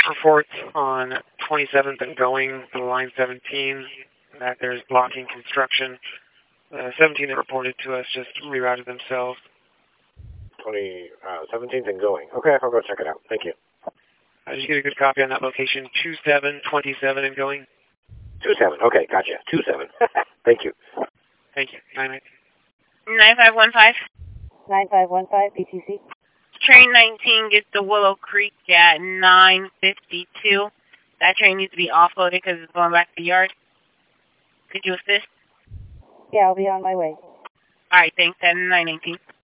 reports on 27th and going to line 17 that there's blocking construction. 17 that reported to us just rerouted themselves. 17th and going. Okay, I'll go check it out. Thank you. Did you get a good copy on that location? 27, 27 and going? 27. Okay, gotcha. 27. Thank you. Thank you. 9515. 9515 BTC. Train 19 gets to Willow Creek at 9:52. That train needs to be offloaded because it's going back to the yard. Could you assist? Yeah, I'll be on my way. All right, thanks. At 9:19.